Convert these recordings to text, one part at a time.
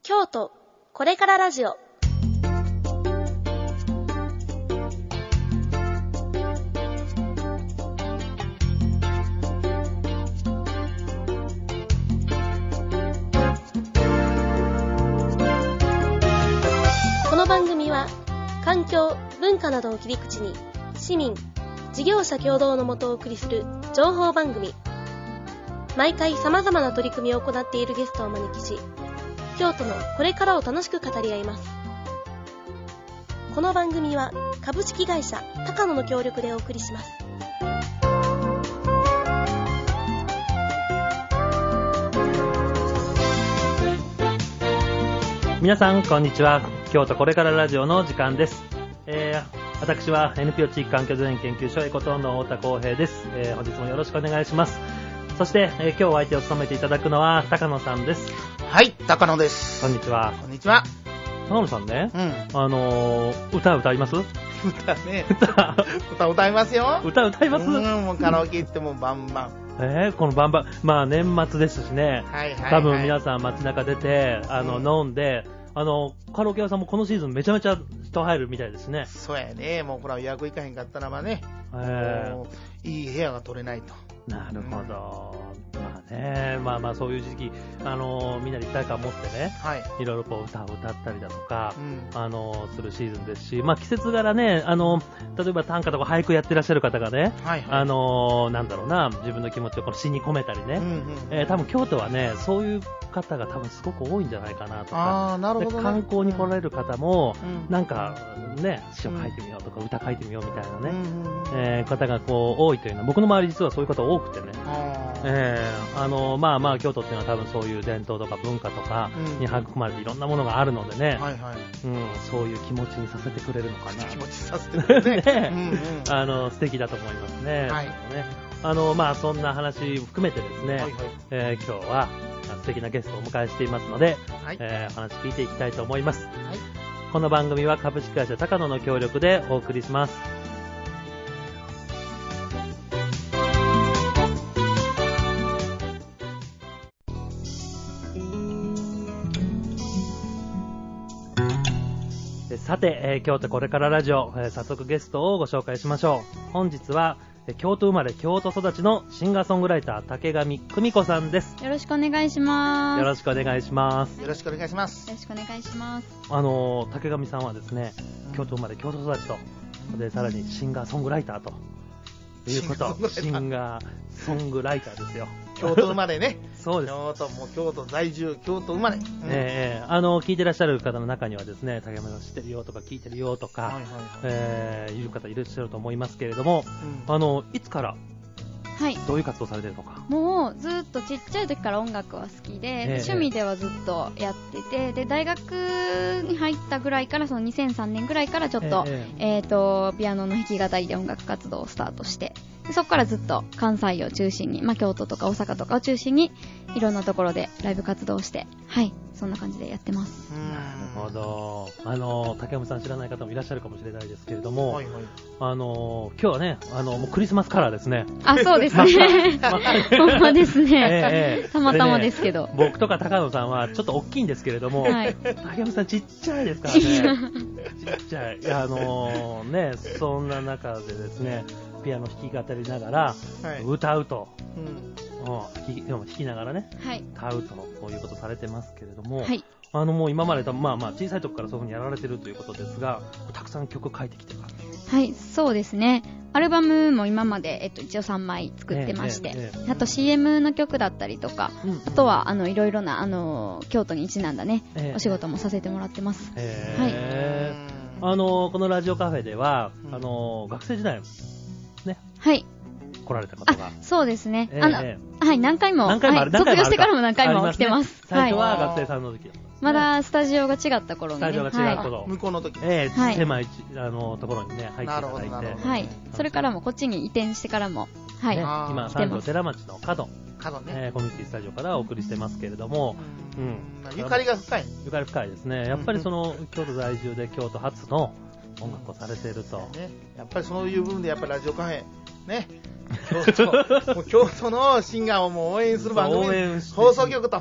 京都これからラジオ。この番組は環境・文化などを切り口に市民・事業者共同のもとお送りする情報番組。毎回様々な取り組みを行っているゲストをお招きし、京都のこれからを楽しく語り合います。この番組は株式会社高野の協力でお送りします。 皆さんこんにちは。京都これからラジオの時間です。私は NPO 地域環境デザイン研究所エコトーンの太田光平です。本日もよろしくお願いします。そして、今日お相手を務めていただくのは高野さんです。 はい、高野です。 こんにちは。 こんにちは。 高野さんね、歌歌います？ 歌ね。歌歌いますよ。 歌歌います？ もうカラオケ行ってもバンバン。 このバンバン、まあ年末ですしね。 はいはいはい。 多分皆さん街中出て、飲んで、カラオケ屋さんもこのシーズンめちゃめちゃ人入るみたいですね。 そうやね。もうこれは予約行かへんかったらばね、いい部屋が取れないと。 なるほど。まあね、まあそういう時期、みんなで一体感持ってね、はい、いろいろこう歌を歌ったりだとか、するシーズンですし、まあ季節柄ね、例えば短歌とか俳句やってらっしゃる方がね、はいはい、なんだろうな、自分の気持ちをこの詩に込めたりね、多分京都はね、そういう方が多分すごく多いんじゃないかなとか、 なるほどね、 観光に来られる方も、なんかね、詩を書いてみようとか、歌書いてみようみたいなね、方がこう多いというのは、僕の周り実はそういう方多くてね、まあ京都っていうのは多分そういう伝統とか文化とかに育まれていろんなものがあるのでね、はいはい、そういう気持ちにさせてくれるのかな。 気持ちさせてくれるね。 素敵だと思いますね。はい、まあそんな話含めてですね、はいはい、今日は素敵なゲストをお迎えしていますので、はい、話聞いていきたいと思います。はい、この番組は株式会社高野の協力でお送りします。さて、京都これからラジオ、早速ゲストをご紹介しましょう。本日は京都生まれ京都育ちのシンガーソングライター竹上久美子さんです。 よろしくお願いします。 よろしくお願いします。 よろしくお願いします。 よろしくお願いします。 竹上さんはですね、京都生まれ京都育ちと、でさらにシンガーソングライターということ。シンガーソングライターですよ。 京都生まれね。 そうです。 京都在住、京都生まれ。 聞いてらっしゃる方の中にはですね、竹山さん知ってるよとか聞いてるよとか、いる方いらっしゃると思いますけれども、いつから、どういう活動されてるのか。 もうずっとちっちゃい時から音楽は好きで、趣味ではずっとやってて、で大学に入ったぐらいから、その2003年ぐらいからちょっと、ピアノの弾き語りで音楽活動をスタートして、でそこからずっと関西を中心に、京都とか大阪とかを中心にいろんなところでライブ活動をして、そんな感じでやってます。 なるほど。竹山さん知らない方もいらっしゃるかもしれないですけれども、今日はね、もうクリスマスカラーですね。 そうですね。ほんまですね。たまたまですけど、 僕とか高野さんはちょっと大きいんですけれども、竹山さんちっちゃいですからね。ちっちゃい。ね、そんな中でですね、ピアノ弾き語りながら歌うと、弾きながらね、歌うとこういうことされてますけれども、もう今まで小さい時からそういう風にやられてるということですが、たくさん曲書いてきてる。 そうですね。アルバムも今まで、一応3枚作ってまして、あと CM の曲だったりとか、あとはいろいろな京都にちなんだね、お仕事もさせてもらってます。 このラジオカフェでは、学生時代ね、来られた方が、 そうですね。何回も卒業してからも何回も来てます。 最初は学生さんの時。 まだスタジオが違った頃にね。 スタジオが違う頃。 向こうの時。 狭いところにね、入っていただいて。 それからもこっちに移転してからも、 今、三条寺町の角ね、コミュニティスタジオからお送りしてますけれども、 ゆかりが深い。 ゆかり深いですね。やっぱりその、京都在住で京都発の音楽をされていると。 やっぱりそういう部分で、やっぱりラジオカフェ、ね。京都のシンガーをもう応援する番組、放送局と。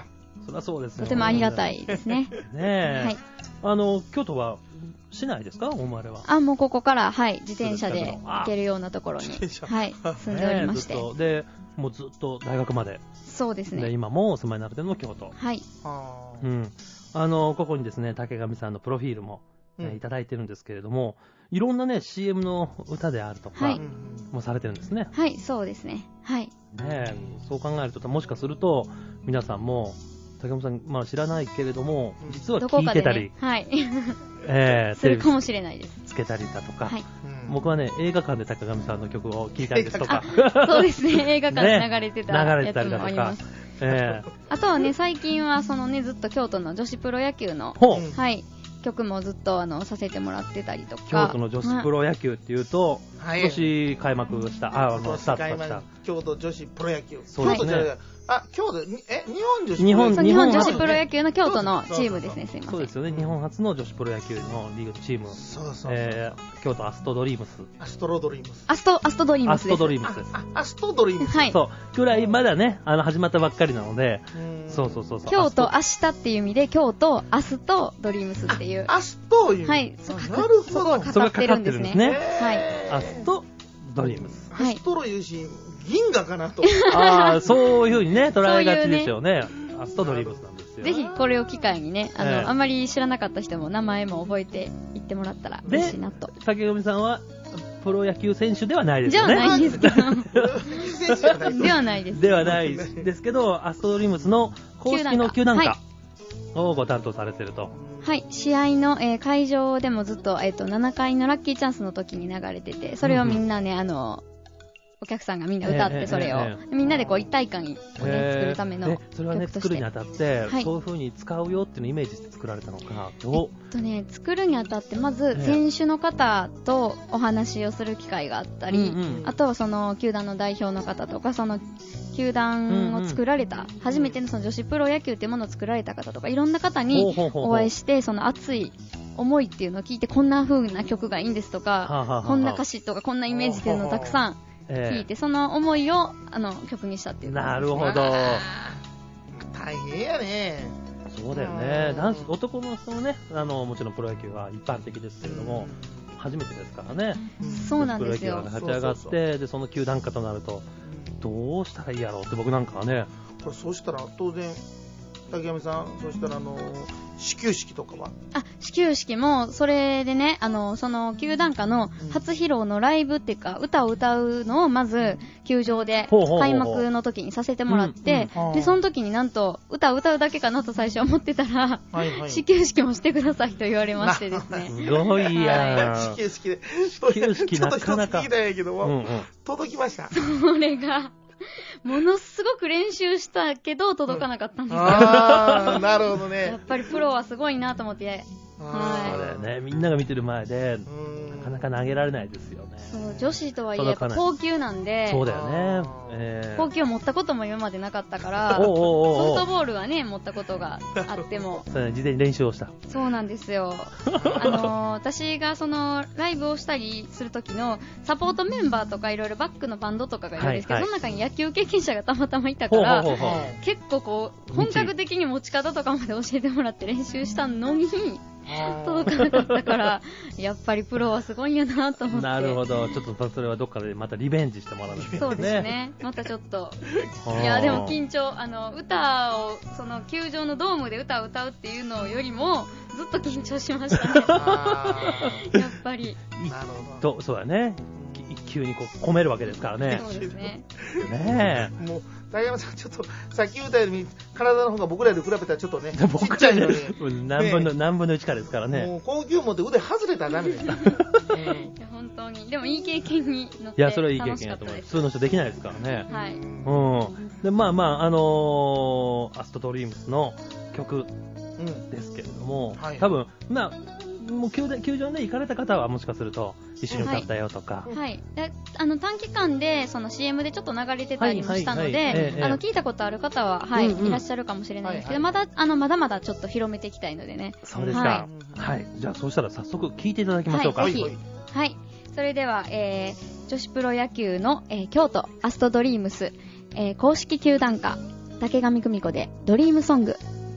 そりゃそうですよ。 とてもありがたいですね。 ねえ。 はい。 京都は市内ですか、お生まれは。 もうここから、はい、自転車で行けるようなところに、はい、住んでおりまして。 で、もうずっと大学まで。 そうですね。 で、今もお住まいになってるのも京都。 はい。 うん。ここにですね、竹上さんのプロフィールも、いただいてるんですけれども、いろんなね、CM の歌であるとか、もされてるんですね。 はい、そうですね。はい。 ねえ、そう考えると、もしかすると、皆さんも、竹上さん、まあ知らないけれども、実は聞いてたり、 はい。するかもしれないです。 つけたりだとか、 はい。 僕はね、映画館で竹上さんの曲を聴いたりですとか。 そうですね、映画館で流れてたやつもあります。流れてたりだとか。あとはね、最近はそのね、ずっと京都の女子プロ野球の、はい、曲もずっとさせてもらってたりとか。 京都の女子プロ野球っていうと、今年開幕した、スタートした。 京都女子プロ野球。 そうですね。 京都、日本女子プロ野球の京都のチームですね、すいません。 そうですよね、日本初の女子プロ野球のリーグチーム。京都アストドリームス。 アストドリームス。 アストドリームスです。 アストドリームス。 はい。 そう。くらいまだね、始まったばっかりなので、そう。 京都明日っていう意味で、京都アストドリームスっていう。 アストいう。 はい。 なるほど。 そこがかかってるんですね。はい。 アストドリームス。 アストロいうし、銀河かなと。 そういう風にね、捉えがちですよね。アストドリームスなんですよ。 ぜひこれを機会にね、あんまり知らなかった人も名前も覚えていってもらったら嬉しいなと。 竹上さんは、プロ野球選手ではないですよね。 じゃないですけど。ではないです。 ではないですけど、アストドリームスの公式の球団歌をご担当されてると。 はい、試合の、会場でもずっと、7回のラッキーチャンスの時に流れてて、それをみんなね、お客さんがみんな歌って、それを、みんなでこう一体感をね、作るための曲として。 それはね、作るにあたって、そういう風に使うよっていうのをイメージして作られたのか、 作るにあたって、まず、選手の方とお話をする機会があったり、あとはその、球団の代表の方とか、その、球団を作られた、初めてのその女子プロ野球っていうものを作られた方とか、いろんな方にお会いして、その熱い思いっていうのを聞いて、こんな風な曲がいいんですとか、こんな歌詞とか、こんなイメージっていうのをたくさん聞いて、その思いを曲にしたっていう。 なるほど。 大変やね。 そうだよね。男の人のね、もちろんプロ野球は一般的ですけれども、初めてですからね。 そうなんですよ。 プロ野球が立ち上がって、で、その球団歌となると、どうしたらいいやろうって僕なんかはね。 これそうしたら当然竹上さん、そうしたら始球式とかは？ 始球式もそれでね、その球団歌の初披露のライブっていうか、歌を歌うのをまず球場で開幕の時にさせてもらって、でその時になんと歌を歌うだけかなと最初思ってたら、始球式もしてくださいと言われましてですね。 すごいやん。 始球式で。 始球式なかなか。 ちょっと一つ聞きたいんやけども、届きました。 それが。ものすごく練習したけど届かなかったんですよ。 なるほどね。 やっぱりプロはすごいなと思って。 そうだよね。みんなが見てる前でなかなか投げられないですよね。 そう女子とはいえ高級なんで。 そうだよね。高級を持ったことも今までなかったから、ソフトボールはね持ったことがあっても。 事前に練習をした。 そうなんですよ。私がそのライブをしたりする時のサポートメンバーとかいろいろバックのバンドとかがいるんですけど、その中に野球経験者がたまたまいたから、結構こう本格的に持ち方とかまで教えてもらって練習したのに。届かなかったからやっぱりプロはすごいんやなと思って。 なるほど。ちょっとそれはどっかでまたリベンジしてもらうんですね。 そうですね。またちょっといやでも緊張、歌をその球場のドームで歌を歌うっていうのよりもずっと緊張しましたね。やっぱりなるほど。 そうだね。一球にこう込めるわけですからね。 そうですね。 ねえ。もう竹山さんちょっとさっき言ったように体の方が僕らで比べたらちょっとねちっちゃいのに何分の1かですからね。 もう高級持って腕外れたらダメです。 本当にでもいい経験になっていやそれはいい経験だと思う。普通の人できないですからね。 はい。 でまあアストドリームスの曲ですけれども、多分もう球場で行かれた方はもしかすると一緒に歌ったよとか、 はい、短期間でその CM でちょっと流れてたりもしたので、聞いたことある方は、いらっしゃるかもしれないですけど、まだまだちょっと広めていきたいのでね。 そうですか。はい。じゃあそうしたら早速聞いていただきましょうか。 はい。それでは、女子プロ野球の、京都アストドリームス、公式球団歌竹上久美子でドリームソング。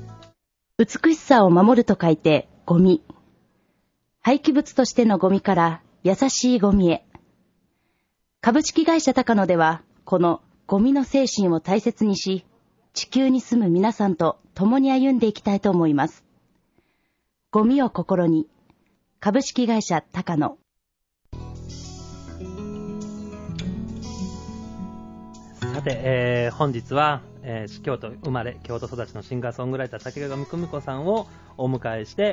美しさを守ると書いてゴミ。廃棄物としてのゴミから優しいゴミへ。株式会社高野では、このゴミの精神を大切にし、地球に住む皆さんと共に歩んでいきたいと思います。ゴミを心に。株式会社高野。 さて、本日は、京都生まれ京都育ちのシンガーソングライター竹上久美子さんをお迎えして、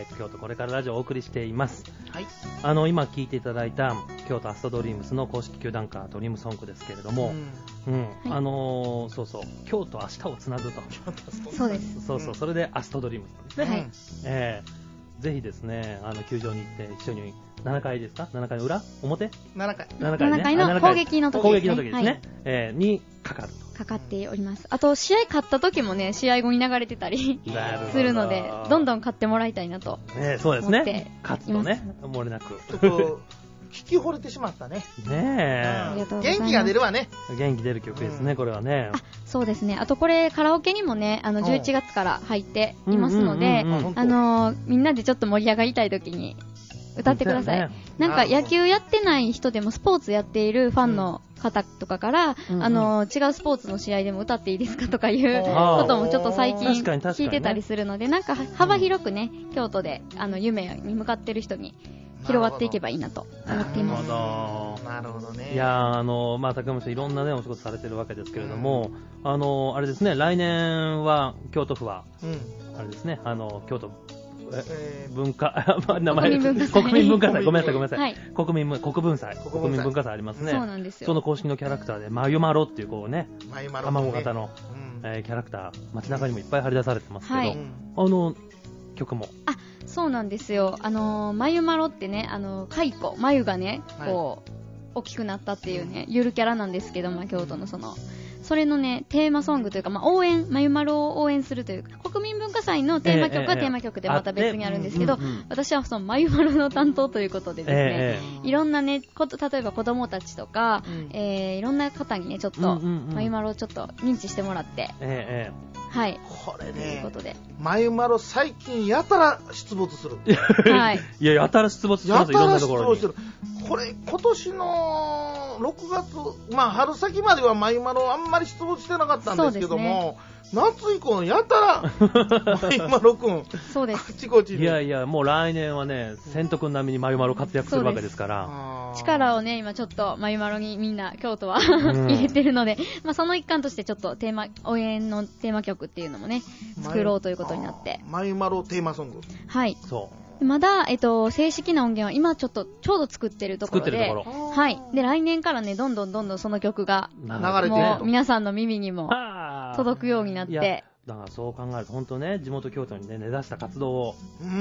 京都これからラジオをお送りしています。 はい。 今聴いていただいた京都アストドリームスの公式球団歌ドリームソングですけれども、そうそう、京都明日をつなぐと。 そうです。 そうそう、それでアストドリームスですね。はい。ぜひですね、球場に行って一緒に7回ですか ?7 回の裏表 ?7 回。 7回の攻撃の時ですね。にかかると。 かかっております。あと、試合勝った時もね、試合後に流れてたりするので、どんどん勝ってもらいたいなと。 そうですね。勝つとね、漏れなく。 ちょっと、聞き惚れてしまったね。 ねえ。元気が出るわね。 元気出る曲ですね、これはね。 そうですね。あとこれ、カラオケにもね、11月から入っていますので、みんなでちょっと盛り上がりたい時に歌ってください。なんか野球やってない人でもスポーツやっているファンの方とかから、違うスポーツの試合でも歌っていいですかとかいうこともちょっと最近聞いてたりするので、なんか幅広くね、京都で夢に向かってる人に広がっていけばいいなと思っています。 なるほどね。 いや高山さんいろんなねお仕事されてるわけですけれども、あれですね、来年は京都府は、あれですね、京都文化名前国民文化祭、ごめんなさい、国民文化祭ありますね。 そうなんですよ。 その公式のキャラクターでまゆまろっていうこうね、卵型のキャラクター街中にもいっぱい貼り出されてますけど、曲もそうなんですよ。まゆまろってね、蚕、眉がね、こう、大きくなったっていうね、ゆるキャラなんですけど、京都のそれのね、テーマソングというか、応援、まゆまろを応援するというか、国民文化祭のテーマ曲はテーマ曲でまた別にあるんですけど、私はそのまゆまろの担当ということでですね、いろんなね、例えば子供たちとか、いろんな方にね、ちょっと、まゆまろをちょっと認知してもらって、はい。 これね、ということで。 まゆまろ最近やたら出没する。 はい。いや、やたら出没してます、いろんなところに。 これ、今年の6月、春先まではまゆまろあんまり出没してなかったんですけども、夏以降やたら、まゆまろくん、 そうです。 あちこちに。 いやいや、もう来年はね、千斗くん並みにまゆまろ活躍するわけですから。 力をね、今ちょっとまゆまろにみんな京都は入れてるので、その一環としてちょっと応援のテーマ曲っていうのもね、作ろうということになって。 まゆまろテーマソング。 はい。 そう。 まだ、正式な音源は今ちょうど作ってるところで、はい。で、来年からね、どんどんその曲が、 流れてもう皆さんの耳にも届くようになって。 だからそう考えると、本当ね、地元京都にね、根ざした活動を、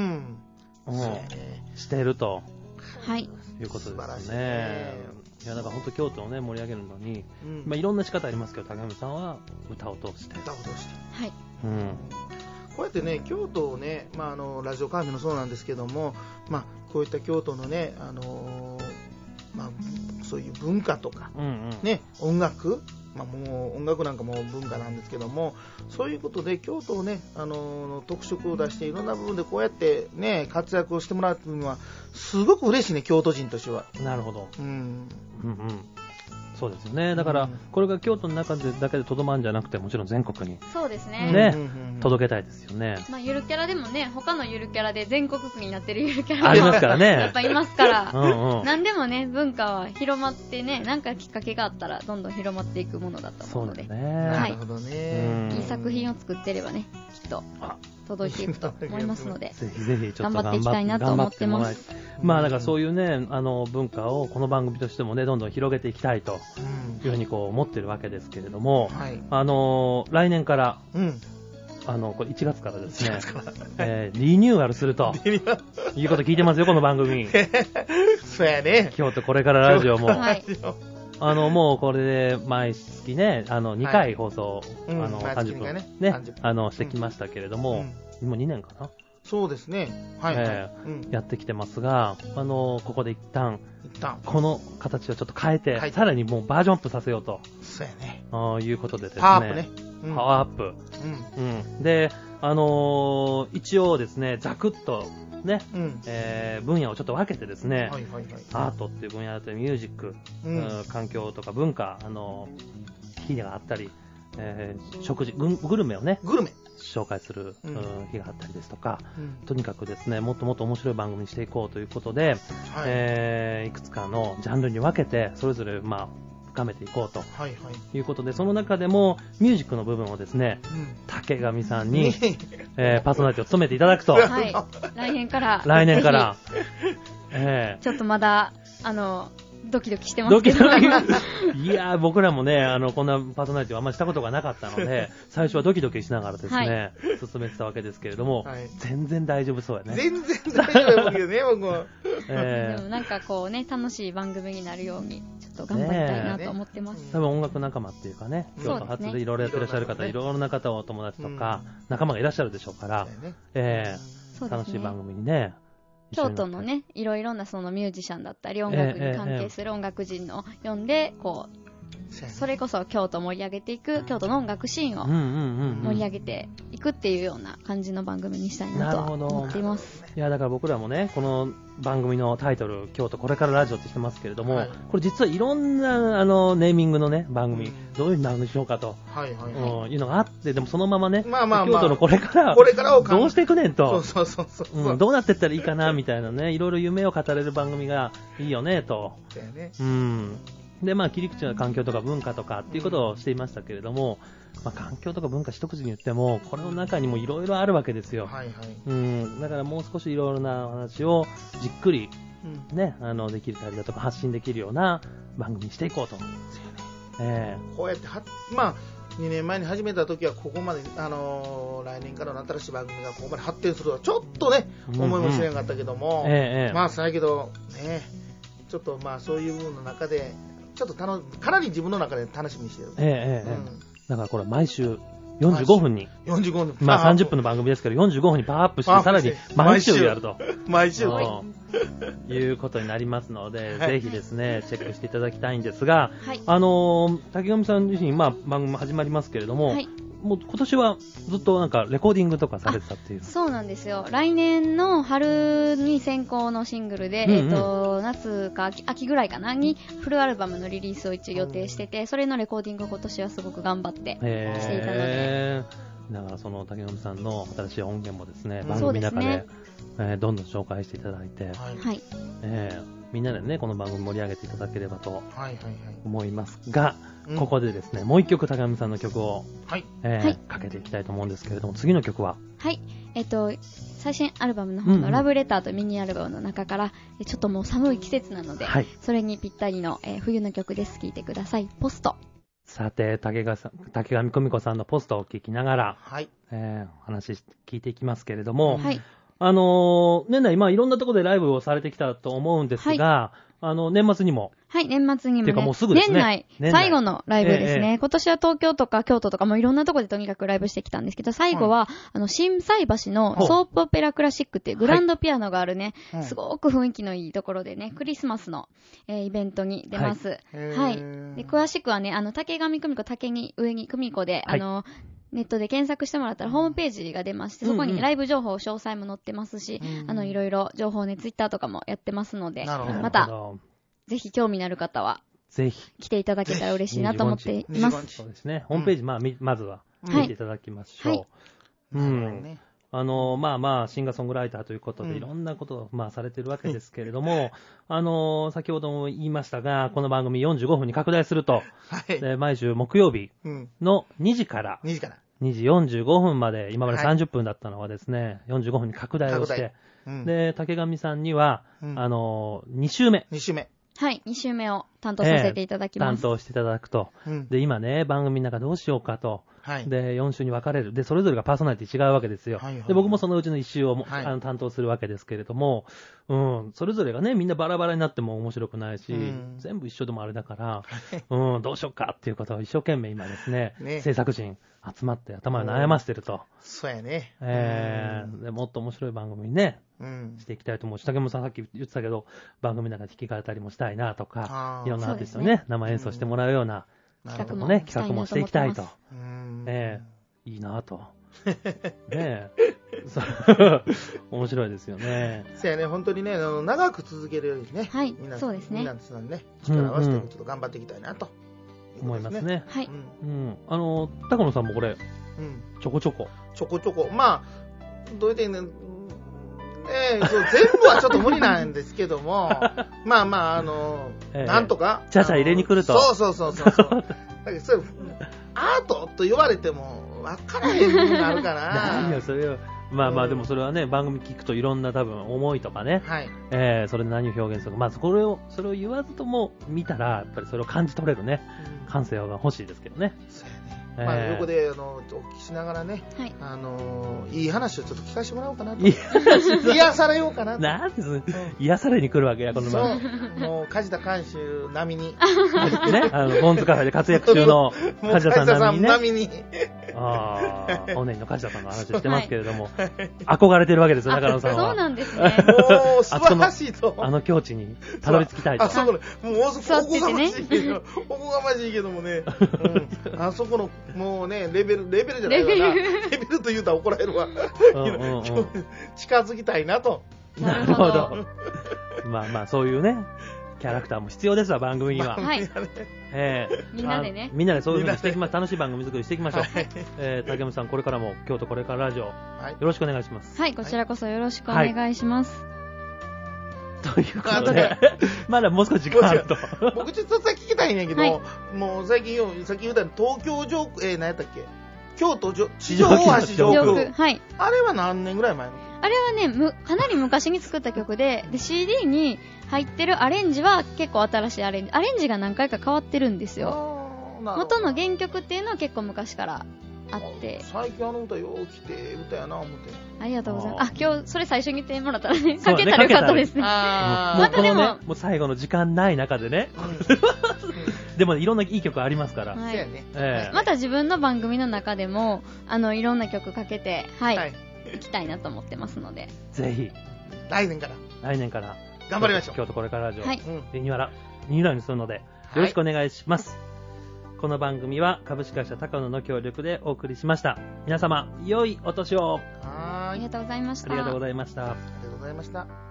していると。 はい。 いうことですね。いや、だから本当京都をね、盛り上げるのに、いろんな仕方ありますけど、高山さんは歌を通して。 はい。 こうやってね、京都をね、ラジオカーミもそうなんですけども、こういった京都のね、そういう文化とか、ね、音楽、もう音楽なんかも文化なんですけども、そういうことで京都をね、特色を出していろんな部分でこうやってね、活躍をしてもらうというのはすごく嬉しいね、京都人としては。 なるほど。そうですよね。だから、これが京都の中でだけでとどまるんじゃなくて、もちろん全国に。 そうですね。 ね、届けたいですよね。 ゆるキャラでもね、他のゆるキャラで全国区になってるゆるキャラもありますからね。 やっぱいますから。何でもね、文化は広まってね、なんかきっかけがあったら、どんどん広まっていくものだと思うので。 そうですね。 なるほどね。 いい作品を作ってればね、きっと。届いていくと思いますので、 ぜひぜひちょっと頑張っていきたいなと思ってます。 だからそういうね、文化をこの番組としてもね、どんどん広げていきたいというふうにこう思ってるわけですけれども、来年から、これ1月からですね、リニューアルするということ聞いてますよ、この番組。 そうやね。 京都これからラジオも。もうこれで毎月ね、2回放送、30分ね、してきましたけれども、もう2年かな？ そうですね。 やってきてますが、ここで一旦、この形をちょっと変えて、さらにもうバージョンアップさせようと。 そうやね。 いうことでですね。 パワーアップね。 パワーアップ。で、 一応ですね、ざくっとね、分野をちょっと分けてですね、アートっていう分野だったり、ミュージック、環境とか文化、日があったり、食事、グルメをね、紹介する、日があったりですとか、とにかくですね、もっともっと面白い番組にしていこうということで、いくつかのジャンルに分けて、それぞれ、深めていこうということで、その中でもミュージックの部分をですね、竹上さんに、パーソナリティを務めていただくと。 はい、来年から。ちょっとまだ、ドキドキしてますけど。 いやー、僕らもね、こんなパーソナリティをあんまりしたことがなかったので、最初はドキドキしながらですね、進めてたわけですけれども、全然大丈夫そうやね。 全然大丈夫よね、僕も。 でもなんかこうね、楽しい番組になるように、ちょっと頑張りたいなと思ってます。 多分音楽仲間っていうかね、京都発でいろいろやってらっしゃる方、いろんな方、お友達とか、仲間がいらっしゃるでしょうから、楽しい番組にね、 京都のね、いろいろなそのミュージシャンだったり、音楽に関係する音楽人を呼んで、こう、それこそ京都を盛り上げていく、京都の音楽シーンを盛り上げていくっていうような感じの番組にしたいなと思っています。 いや、だから僕らもね、この番組のタイトル、京都これからラジオってしてますけれども、これ実はいろんなネーミングのね、番組、どういう番組にしようかと、いうのがあって、でもそのままね、京都のこれからをどうしていくねんと、どうなっていったらいいかなみたいなね、いろいろ夢を語れる番組がいいよねと。で、切り口は環境とか文化とかっていうことをしていましたけれども、環境とか文化一口に言っても、これの中にもいろいろあるわけですよ。だからもう少しいろいろな話をじっくり、ね、できるたりだとか発信できるような番組にしていこうと。 こうやって2年前に始めた時はここまで、来年からの新しい番組がここまで発展するとはちょっとね、思いもしなかったけども、そうやけどね、ちょっとそういう部分の中で、ちょっとかなり自分の中で楽しみにしてる。 だからこれ毎週45分に。 45分。 30分の番組ですけど、45分にパワーアップして、さらに毎週やると。 毎週。 いうことになりますので、ぜひですね、チェックしていただきたいんですが、竹上さん自身、番組も始まりますけれども、もう今年はずっとなんかレコーディングとかされてたっていう。 そうなんですよ。来年の春に先行のシングルで、夏か秋ぐらいかなにフルアルバムのリリースを一応予定してて、それのレコーディングを今年はすごく頑張ってしていたので。 だからその竹上さんの新しい音源もですね、番組の中で、どんどん紹介していただいて、みんなでね、この番組盛り上げていただければと思いますが、ここでですね、もう一曲竹上さんの曲を、かけていきたいと思うんですけれども、次の曲は最新アルバムの方のラブレターとミニアルバムの中から、ちょっともう寒い季節なので、それにぴったりの、冬の曲です。聴いてください。ポスト。 さて、竹上久美子さんのポストを聞きながら、話聞いていきますけれども、年内、いろんなところでライブをされてきたと思うんですが、年末にも。 年末にも、 もうすぐですね。 年内、最後のライブですね。今年は東京とか京都とかもいろんなところでとにかくライブしてきたんですけど、最後は、心斎橋のソープオペラクラシックっていうグランドピアノがあるね、すごく雰囲気のいいところでね、クリスマスの、イベントに出ます。で、詳しくはね、竹上久美子、竹に上に久美子で、ネットで検索してもらったらホームページが出まして、そこにライブ情報、詳細も載ってますし、いろいろ情報ね、ツイッターとかもやってますので、また、ぜひ興味のある方は、 ぜひ来ていただけたら嬉しいなと思っています。 そうですね。ホームページ、まずは見ていただきましょう。シンガーソングライターということで、いろんなことを、されてるわけですけれども、先ほども言いましたが、この番組45分に拡大すると、毎週木曜日の2時から、2時45分まで、今まで30分だったのはですね、45分に拡大をして、で、竹上さんには、2週目。 2週目を担当させていただきます。 担当していただくと。で、今ね、番組の中どうしようかと。で、4週に分かれる。で、それぞれがパーソナリティ違うわけですよ。で、僕もそのうちの1週を担当するわけですけれども、それぞれがね、みんなバラバラになっても面白くないし、全部一緒でもあれだから、どうしようかっていうことを一生懸命今ですね、制作陣集まって頭を悩ませてると。 そうやね。 でもっと面白い番組にね、していきたいと思うし、竹本さんさっき言ってたけど、番組の中で弾き語りもしたいなとか、いろんなアーティストにね、生演奏してもらうような企画もしていきたいと。いいなと。 ね面白いですよね。 そうやね、本当にね、長く続けるようにね、 はい、そうですね。 みんなでね、力を合わせてちょっと頑張っていきたいなと、 思いますね。 はい。 高野さんもこれ、ちょこちょこ。 まあ、どう言ってんねん、そう全部はちょっと無理なんですけども、まあまあ、なんとか。 ちゃちゃ入れに来ると。 そう。だけどそれアートと言われても分からへんになるかな。 何よ、それは。まあまあ、でもそれはね、番組聞くといろんな多分思いとかね。 はい。 それで何を表現するか。まずそれを言わずとも見たら、やっぱりそれを感じ取れるね、感性が欲しいですけどね。 そうやね。まあ、横でお聞きしながらね、いい話をちょっと聞かせてもらおうかなと。癒されようかなと。 なんで癒されに来るわけや、このそう、もう梶田監修並みに。 ね、ボンズカフェで活躍中の梶田さん並みにね。おねんの梶田さんの話してますけれども、憧れてるわけですよ、中野さんは。 そうなんですね。 もう素晴らしいと。 境地にたどり着きたいと。 あそこの、もうおこがましいけど、おこがましいけどもね、あそこの、もうね、レベルじゃないわな。レベルと言うたら怒られるわ。近づきたいなと。 なるほど。 まあまあ、そういうね、キャラクターも必要ですわ、番組には。 はい。みんなでね。 みんなでそういう風にしていきましょう。楽しい番組作りしていきましょう。竹山さん、これからも京都これからラジオ、よろしくお願いします。 はい、こちらこそよろしくお願いします。 ということで、まだもう少し時間あると。 僕ちょっと聞きたいんやけど、もう最近さっき言った東京上空、何やったっけ、京都地上大橋上空。 はい。 あれは何年ぐらい前の？ あれはね、かなり昔に作った曲で、CD に入ってるアレンジは結構新しいアレンジが何回か変わってるんですよ。元の原曲っていうのは結構昔からあって。 最近あの歌よう来て歌やな思って。 ありがとうございます。今日それ最初に言ってもらったらね、かけたらよかったですね。 またでも、もう最後の時間ない中でね。でもいろんないい曲ありますから。 また自分の番組の中でもいろんな曲かけて、行きたいなと思ってますので。 ぜひ。 来年から頑張りましょう。 京都これからラジオ。リニューアルにするので、よろしくお願いします。この番組は株式会社高野の協力でお送りしました。皆様、良いお年を。 ありがとうございました。 ありがとうございました。 ありがとうございました。